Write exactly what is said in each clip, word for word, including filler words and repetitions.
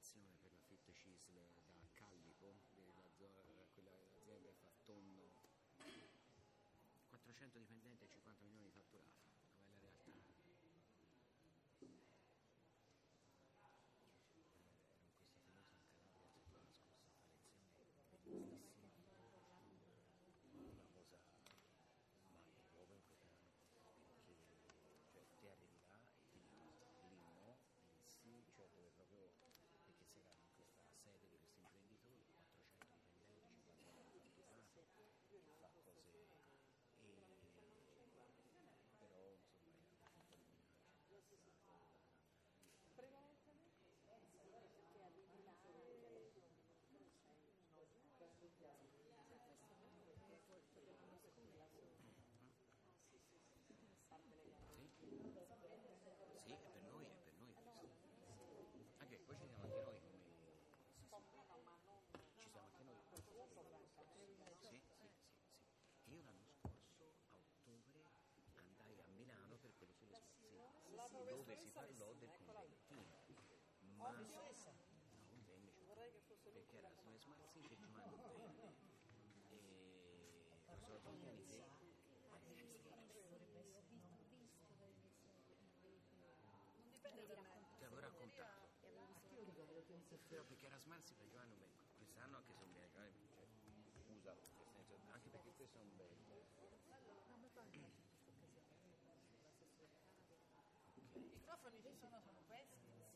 licitazione per la Fiat Cisl da Callipo, della zona, quella azienda che fa tonno, quattrocento dipendenti e cinquanta milioni di fatturato, dov'è la realtà? Ero in questa famosa in Calabria la settimana scorsa a fare lezioni bellissime, una cosa mai proprio in questa, perché cioè, te arrivi là e ti dicono l'inno, il sì, cioè dove proprio, perché si era in questa sede di questi imprenditori, quattrocento dipendenti, cinquanta milioni di fatturato, fa cose, e, però insomma è una centralizzata, sì, è per noi, è per noi questo. Anche poi ci siamo anche noi come ci siamo anche noi. Sì, sì, sì, sì. Io l'anno scorso a ottobre andai a Milano per quello sulle Smart Cities, dove si parlò del conventino. Ma no, non venne, perché era sulle Smart Cities ma non venne. E lo so, sono anni fa. Ti avevo raccontato, però perché era Smart City per Giovanni non vengo. Quest'anno anche se non viene, cioè, scusa, anche perché questo è un bello. I microfoni ci sono, sono questi.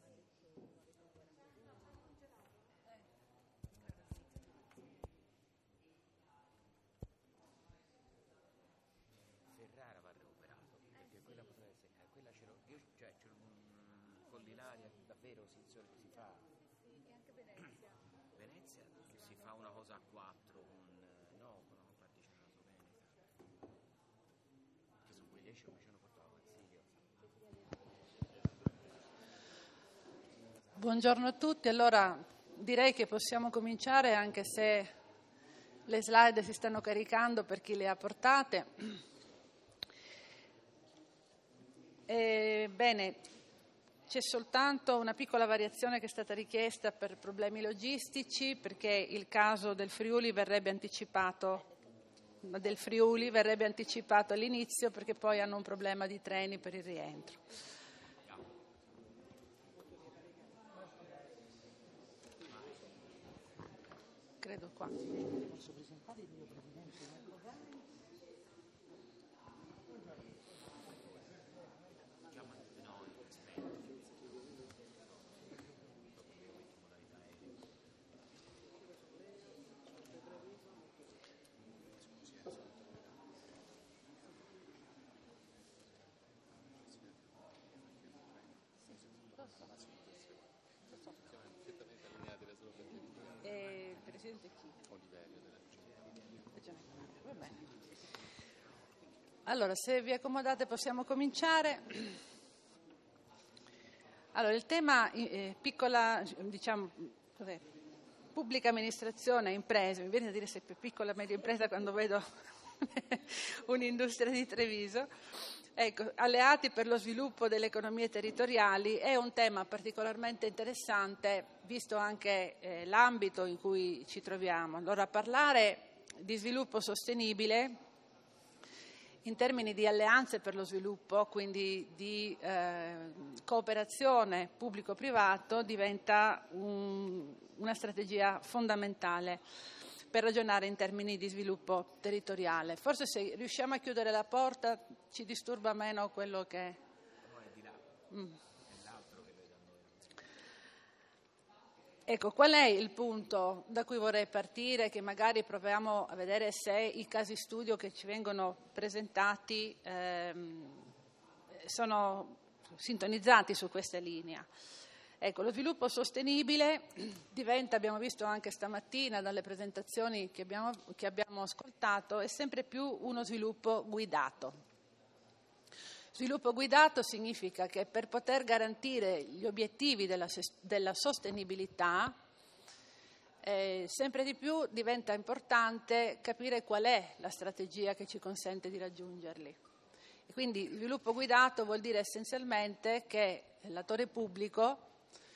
Ferrara va recuperato, perché quella potrebbe essere, eh, quella ce l'ho, io cioè ce l'ho um, con l'Ilaria davvero si, si fa. E anche Venezia. Venezia si fa una cosa a quattro con no, con una particina Veneta. Che su quegli esci mi ci hanno portato a Marsiglio. Buongiorno a tutti, allora direi che possiamo cominciare anche se le slide si stanno caricando per chi le ha portate. E, bene, c'è soltanto una piccola variazione che è stata richiesta per problemi logistici, perché il caso del Friuli verrebbe anticipato, del Friuli verrebbe anticipato all'inizio perché poi hanno un problema di treni per il rientro. Credo qua. Posso presentare il mio presidente? E presidente chi? Oliverio della Regione Calabria. Va bene. Allora, se vi accomodate possiamo cominciare. Allora, il tema eh, piccola, diciamo, cos'è? Pubblica amministrazione, imprese, mi viene a dire sempre piccola e media impresa quando vedo un'industria di Treviso. Ecco, alleati per lo sviluppo delle economie territoriali è un tema particolarmente interessante, visto anche eh, l'ambito in cui ci troviamo. Allora, parlare di sviluppo sostenibile in termini di alleanze per lo sviluppo, quindi di eh, cooperazione pubblico-privato, diventa un, una strategia fondamentale per ragionare in termini di sviluppo territoriale. Forse se riusciamo a chiudere la porta ci disturba meno quello che... No, è di là, Mm. è l'altro che vede a noi. Ecco, qual è il punto da cui vorrei partire, che magari proviamo a vedere se i casi studio che ci vengono presentati ehm, sono sintonizzati su questa linea. Ecco, lo sviluppo sostenibile diventa, abbiamo visto anche stamattina dalle presentazioni che abbiamo, che abbiamo ascoltato, è sempre più uno sviluppo guidato. Sviluppo guidato significa che per poter garantire gli obiettivi della, della sostenibilità, eh, sempre di più diventa importante capire qual è la strategia che ci consente di raggiungerli. E quindi sviluppo guidato vuol dire essenzialmente che l'attore pubblico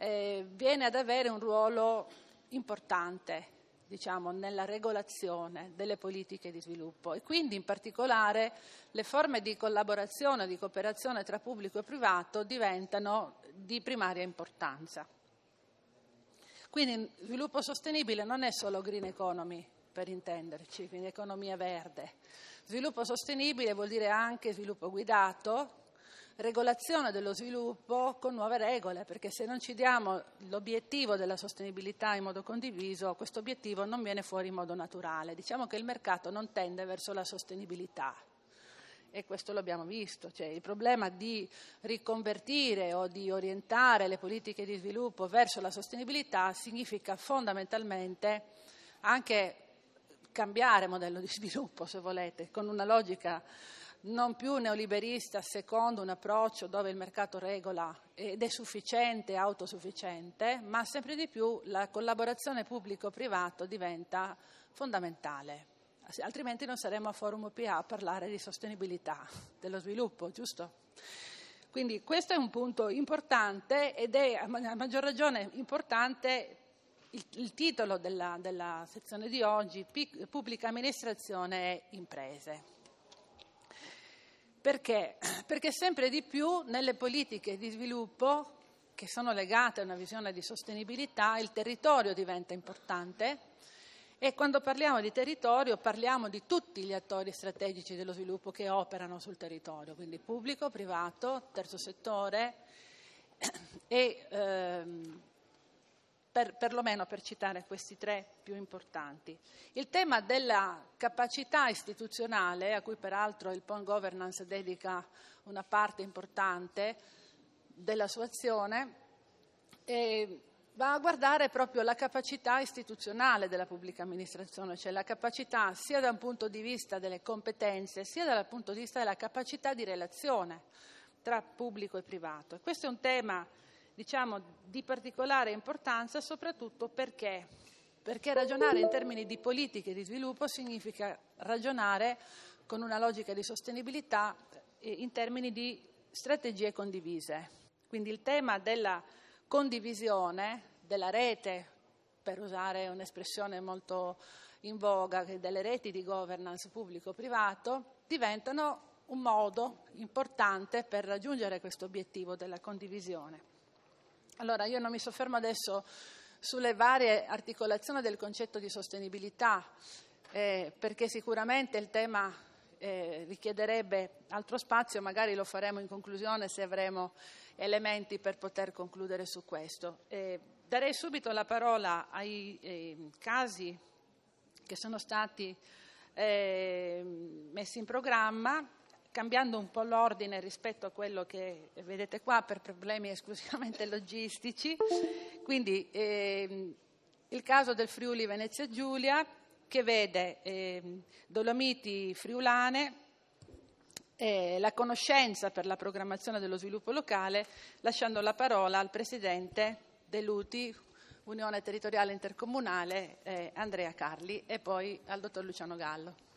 eh, viene ad avere un ruolo importante, diciamo, nella regolazione delle politiche di sviluppo, e quindi in particolare le forme di collaborazione, di cooperazione tra pubblico e privato diventano di primaria importanza. Quindi sviluppo sostenibile non è solo green economy, per intenderci, quindi economia verde. Sviluppo sostenibile vuol dire anche sviluppo guidato, regolazione dello sviluppo con nuove regole, perché se non ci diamo l'obiettivo della sostenibilità in modo condiviso, questo obiettivo non viene fuori in modo naturale. Diciamo che il mercato non tende verso la sostenibilità, e questo l'abbiamo visto, cioè il problema di riconvertire o di orientare le politiche di sviluppo verso la sostenibilità significa fondamentalmente anche cambiare modello di sviluppo, se volete, con una logica non più neoliberista, secondo un approccio dove il mercato regola ed è sufficiente, autosufficiente, ma sempre di più la collaborazione pubblico-privato diventa fondamentale. Altrimenti non saremo a Forum O P A a parlare di sostenibilità dello sviluppo, giusto? Quindi questo è un punto importante, ed è a maggior ragione importante il, il titolo della, della sezione di oggi, Pubblica amministrazione e imprese. Perché? Perché sempre di più nelle politiche di sviluppo che sono legate a una visione di sostenibilità il territorio diventa importante, e quando parliamo di territorio parliamo di tutti gli attori strategici dello sviluppo che operano sul territorio, quindi pubblico, privato, terzo settore e ehm, per, perlomeno per citare questi tre più importanti. Il tema della capacità istituzionale, a cui peraltro il P O N Governance dedica una parte importante della sua azione, eh, va a guardare proprio la capacità istituzionale della pubblica amministrazione, cioè la capacità sia da un punto di vista delle competenze, sia dal punto di vista della capacità di relazione tra pubblico e privato. E questo è un tema, diciamo, di particolare importanza, soprattutto perché, perché ragionare in termini di politiche di sviluppo significa ragionare con una logica di sostenibilità in termini di strategie condivise. Quindi il tema della condivisione della rete, per usare un'espressione molto in voga, delle reti di governance pubblico-privato, diventano un modo importante per raggiungere questo obiettivo della condivisione. Allora, io non mi soffermo adesso sulle varie articolazioni del concetto di sostenibilità, eh, perché sicuramente il tema eh, richiederebbe altro spazio, magari lo faremo in conclusione se avremo elementi per poter concludere su questo. Eh, darei subito la parola ai eh, casi che sono stati eh, messi in programma, cambiando un po' l'ordine rispetto a quello che vedete qua per problemi esclusivamente logistici. Quindi eh, il caso del Friuli Venezia Giulia, che vede eh, Dolomiti Friulane, e la conoscenza per la programmazione dello sviluppo locale, lasciando la parola al presidente dell'U T I, Unione Territoriale Intercomunale, eh, Andrea Carli, e poi al dottor Luciano Gallo.